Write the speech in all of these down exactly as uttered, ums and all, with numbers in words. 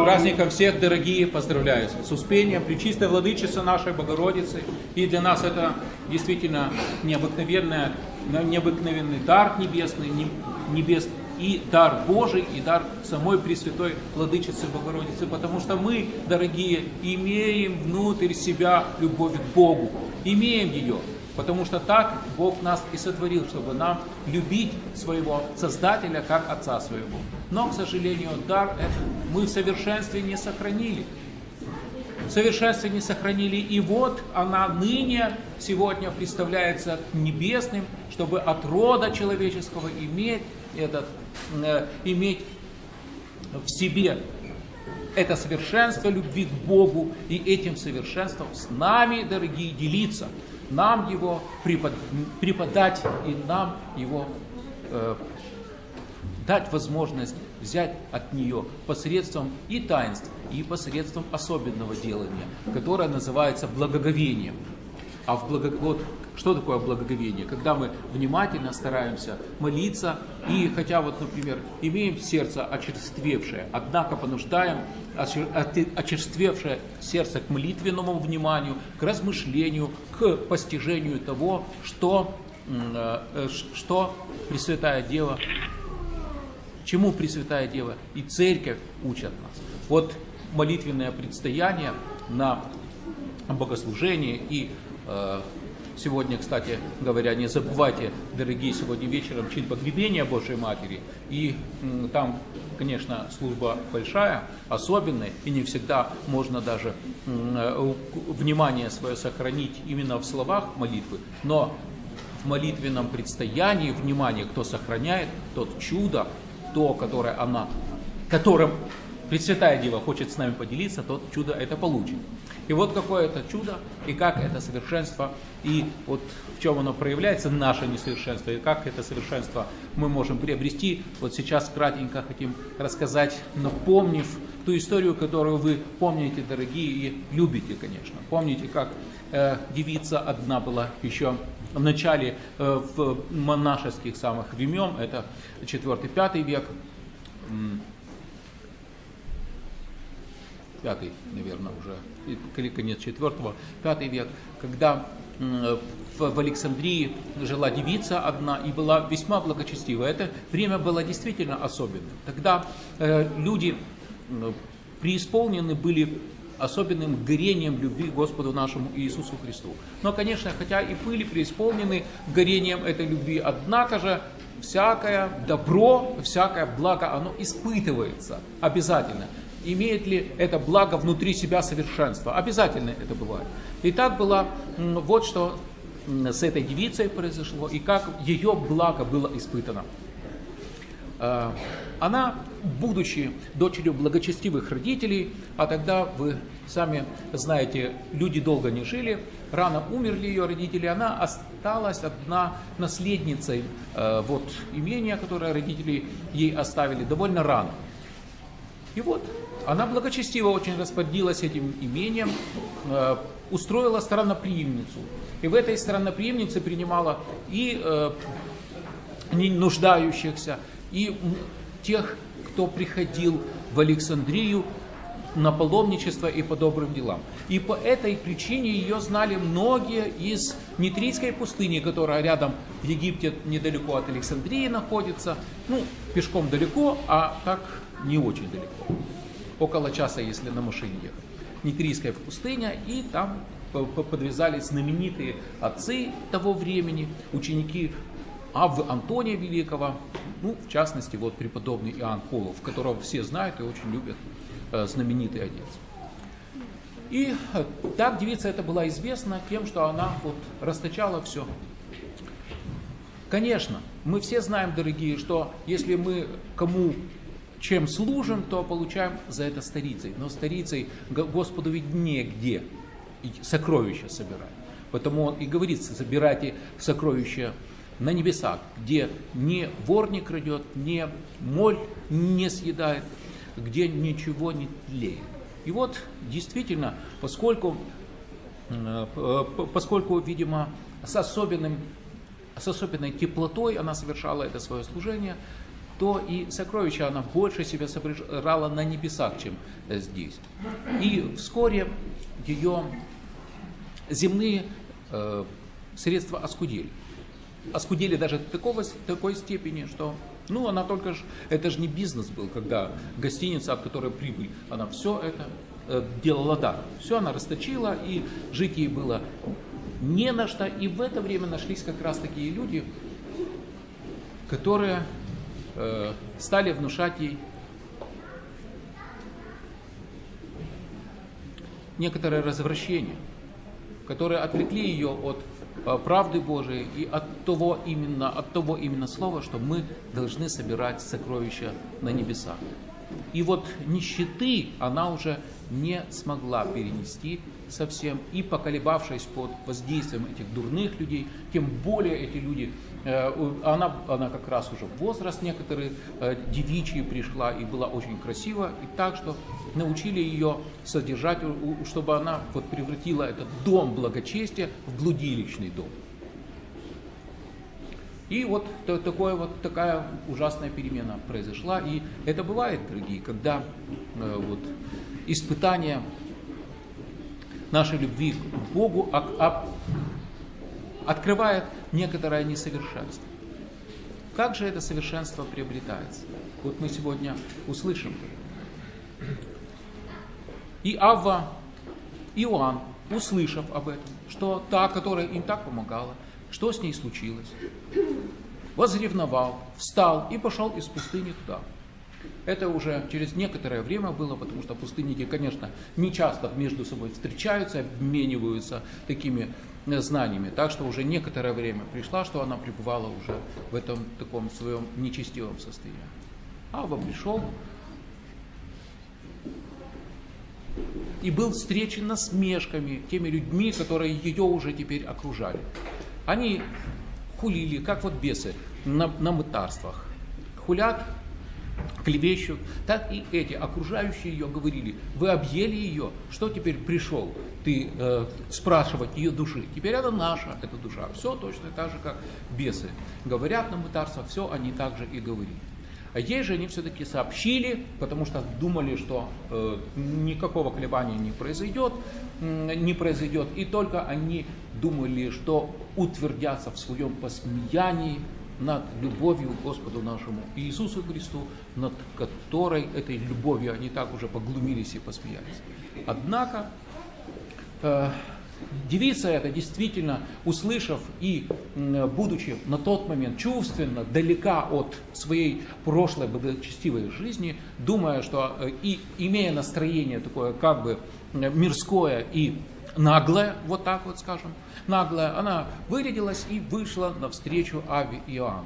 праздником всех, дорогие, поздравляю с Успением, Пречистой Владычицы нашей Богородицы. И для нас это действительно необыкновенный, необыкновенный дар небесный, небесный, и дар Божий, и дар самой Пресвятой Владычицы Богородицы, потому что мы, дорогие, имеем внутрь себя любовь к Богу, имеем ее, потому что так Бог нас и сотворил, чтобы нам любить своего Создателя как Отца своего. Но, к сожалению, дар этот мы в совершенстве не сохранили. В совершенстве не сохранили, и вот она ныне, сегодня представляется небесным, чтобы от рода человеческого иметь, этот, э, иметь в себе это совершенство любви к Богу, и этим совершенством с нами, дорогие, делиться, нам его препод, преподать и нам его э, дать возможность взять от нее посредством и таинств, и посредством особенного делания, которое называется благоговением. А в благо... вот что такое благоговение? Когда мы внимательно стараемся молиться, и хотя вот, например, имеем сердце очерствевшее, однако понуждаем очерствевшее сердце к молитвенному вниманию, к размышлению, к постижению того, что, что Пресвятая Дева, чему Пресвятая Дева и Церковь учат нас. Вот молитвенное предстояние на богослужение. И э, сегодня, кстати говоря, не забывайте, дорогие, сегодня вечером чин погребения Божией Матери. И э, там, конечно, служба большая, особенная, и не всегда можно даже э, внимание свое сохранить именно в словах молитвы, но в молитвенном предстоянии внимание, кто сохраняет, тот чудо, то, которое она, которым Пресвятая Дева хочет с нами поделиться, тот чудо это получит. И вот какое это чудо, и как это совершенство, и вот в чем оно проявляется, наше несовершенство, и как это совершенство мы можем приобрести. Вот сейчас кратенько хотим рассказать, напомнив ту историю, которую вы помните, дорогие, и любите, конечно. Помните, как э, девица одна была еще в начале э, в монашеских самых времен, это четвёртый-пятый век, пятый, наверное, уже, или конец четвертого, пятый век, когда э, в, в Александрии жила девица одна и была весьма благочестива. Это время было действительно особенным. Тогда э, люди э, преисполнены были особенным горением любви к Господу нашему Иисусу Христу. Но, конечно, хотя и были преисполнены горением этой любви, однако же всякое добро, всякое благо, оно испытывается обязательно. Имеет ли это благо внутри себя совершенство? Обязательно это бывает. И так было, вот что с этой девицей произошло, и как ее благо было испытано. Она, будучи дочерью благочестивых родителей, а тогда вы сами знаете, люди долго не жили, рано умерли ее родители, она осталась одна наследницей э, вот, имения, которое родители ей оставили довольно рано. И вот она благочестиво очень распорядилась этим имением, э, устроила странноприимницу. И в этой странноприимнице принимала и э, нуждающихся, и тех, кто приходил в Александрию на паломничество и по добрым делам. И по этой причине ее знали многие из Нитрийской пустыни, которая рядом в Египте недалеко от Александрии находится. Ну, пешком далеко, а так не очень далеко. Около часа, если на машине ехать. Нитрийская пустыня, и там подвязались знаменитые отцы того времени, ученики Аввы Антония Великого, ну, в частности, вот преподобный Иоанн Холов, которого все знают и очень любят, э, знаменитый отец. И э, так девица эта была известна тем, что она вот расточала все. Конечно, мы все знаем, дорогие, что если мы кому чем служим, то получаем за это старицей. Но старицей Господу виднее где сокровища собирать. Потому он и говорит, собирайте сокровища на небесах, где ни вор не крадет, ни моль не съедает, где ничего не тлеет. И вот действительно, поскольку, поскольку видимо, с, особенным, с особенной теплотой она совершала это свое служение, то и сокровища она больше себя собирала на небесах, чем здесь. И вскоре ее земные э, средства оскудели. Оскудели даже до такого, такой степени, что ну, она только ж, это же не бизнес был, когда гостиница, от которой прибыль, она все это э, делала даром. Все она расточила, и жить ей было не на что. И в это время нашлись как раз такие люди, которые э, стали внушать ей некоторое развращение, которые отвлекли ее от правды Божией и от того именно, от того именно слова, что мы должны собирать сокровища на небесах. И вот нищеты она уже не смогла перенести совсем, и поколебавшись под воздействием этих дурных людей, тем более эти люди, она, она как раз уже в возраст некоторый девичий пришла и была очень красива, и так что научили ее содержать, чтобы она вот превратила этот дом благочестия в блудилищный дом. И вот такое, вот такая ужасная перемена произошла. И это бывает, дорогие, когда э, вот, испытание нашей любви к Богу а, а, открывает некоторое несовершенство. Как же это совершенство приобретается? Вот мы сегодня услышим. И Авва, и Иоанн, услышав об этом, что та, которая им так помогала, что с ней случилось? Возревновал, встал и пошел из пустыни туда. Это уже через некоторое время было, потому что пустынники, конечно, не часто между собой встречаются, обмениваются такими знаниями. Так что уже некоторое время пришло, что она пребывала уже в этом таком своем нечестивом состоянии. Авва пришел и был встречен насмешками теми людьми, которые ее уже теперь окружали. Они хулили, как вот бесы, на, на мытарствах. Хулят, клевещут. Так и эти, окружающие ее, говорили: вы объели ее, что теперь пришел ты э, спрашивать ее души? Теперь это наша, эта душа. Все точно так же, как бесы говорят на мытарствах, все они так же и говорили. А ей же они все-таки сообщили, потому что думали, что э, никакого колебания не произойдет, э, не произойдет, и только они думали, что утвердятся в своем посмеянии над любовью к Господу нашему Иисусу Христу, над которой этой любовью они так уже поглумились и посмеялись. Однако э, девица эта действительно, услышав и будучи на тот момент чувственно далека от своей прошлой благочестивой жизни, думая, что и имея настроение такое как бы мирское и наглое, вот так вот скажем, наглое, она вырядилась и вышла навстречу Авве и Иоанну.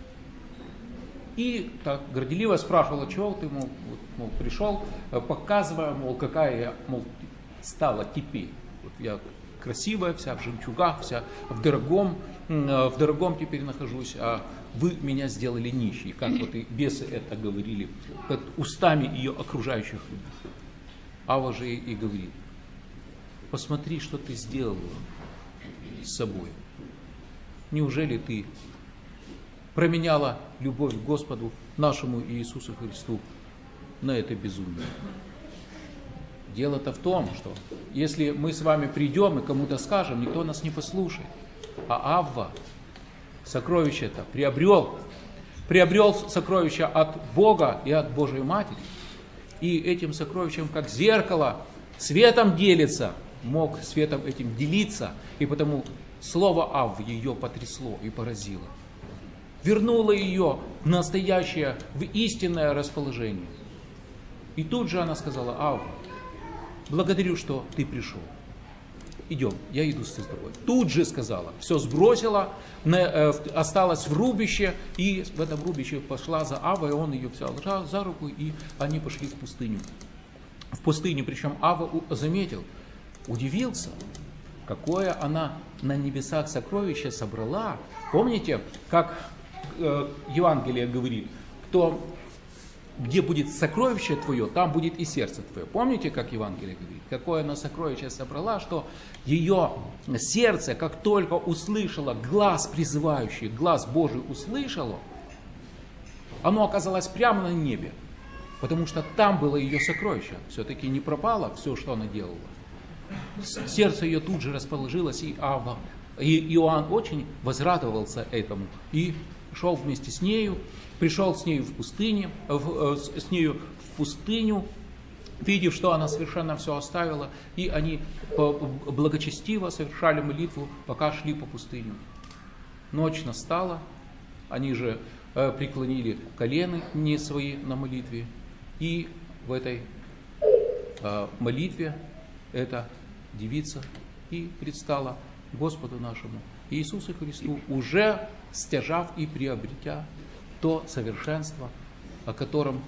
И так горделиво спрашивала: чего ты, мол, вот, мол, пришел, показывая, мол, какая я, мол, стала теперь. Вот я красивая, вся в жемчугах, вся в дорогом, в дорогом теперь нахожусь, а вы меня сделали нищей, как вот и бесы это говорили под устами ее окружающих людей. Авва же и говорит: посмотри, что ты сделала с собой. Неужели ты променяла любовь к Господу нашему Иисусу Христу на это безумие? Дело-то в том, что если мы с вами придем и кому-то скажем, никто нас не послушает. А Авва сокровище это приобрел, приобрел сокровище от Бога и от Божией Матери. И этим сокровищем, как зеркало, светом делится, мог светом этим делиться. И потому слово Аввы ее потрясло и поразило. Вернуло ее в настоящее, в истинное расположение. И тут же она сказала: Авва, благодарю, что ты пришел. Идем, я иду с тобой. Тут же сказала, все сбросила, осталась в рубище, и в этом рубище пошла за Аввой, он ее взял за руку, и они пошли в пустыню. В пустыню, причем Авва заметил, удивился, какое она на небесах сокровище собрала. Помните, как Евангелие говорит, кто... где будет сокровище твое, там будет и сердце твое. Помните, как Евангелие говорит? Какое она сокровище собрала, что ее сердце, как только услышало глаз призывающий, глаз Божий услышало, оно оказалось прямо на небе, потому что там было ее сокровище. Все-таки не пропало все, что она делала. Сердце ее тут же расположилось, и, Ава, и Иоанн очень возрадовался этому и шел вместе с нею, пришел с нею в пустыне, в, с нею в пустыню, видев, что она совершенно все оставила, и они благочестиво совершали молитву, пока шли по пустыню. Ночь настала, они же э, преклонили колено не свои на молитве, и в этой э, молитве эта девица и предстала Господу нашему Иисусу Христу, уже стяжав и приобретя то совершенство, о котором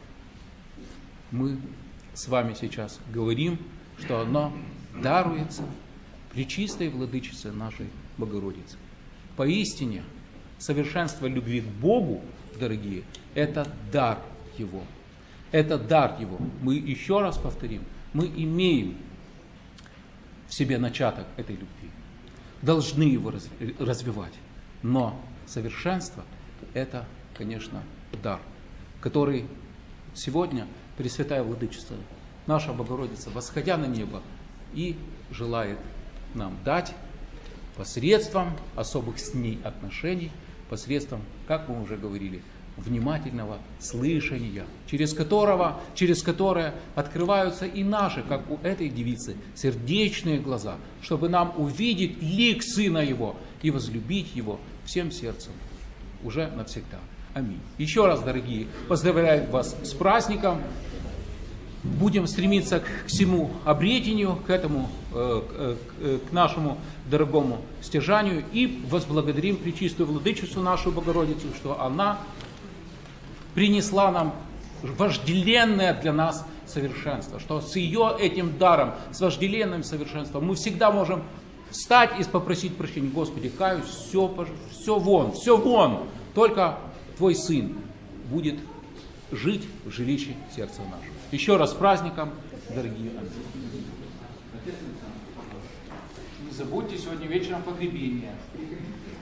мы с вами сейчас говорим, что оно даруется пречистой владычице нашей Богородицы. Поистине, совершенство любви к Богу, дорогие, это дар Его. Это дар Его. Мы еще раз повторим, мы имеем в себе начаток этой любви, должны его развивать. Но совершенство – это, конечно, дар, который сегодня Пресвятая Владычица, наша Богородица, восходя на небо, и желает нам дать посредством особых с ней отношений, посредством, как мы уже говорили, внимательного слышания, через которого, через которое открываются и наши, как у этой девицы, сердечные глаза, чтобы нам увидеть лик Сына Его и возлюбить Его всем сердцем уже навсегда. Аминь. Еще раз, дорогие, поздравляю вас с праздником. Будем стремиться к всему обретению, к этому, э, э, к нашему дорогому стяжанию, и возблагодарим Пречистую Владычицу, нашу Богородицу, что она принесла нам вожделенное для нас совершенство, что с ее этим даром, с вожделенным совершенством мы всегда можем встать и попросить прощения. Господи, каюсь, все, все вон, все вон, только Твой Сын будет жить в жилище сердца нашего. Еще раз с праздником, дорогие аминь. Не забудьте сегодня вечером погребение.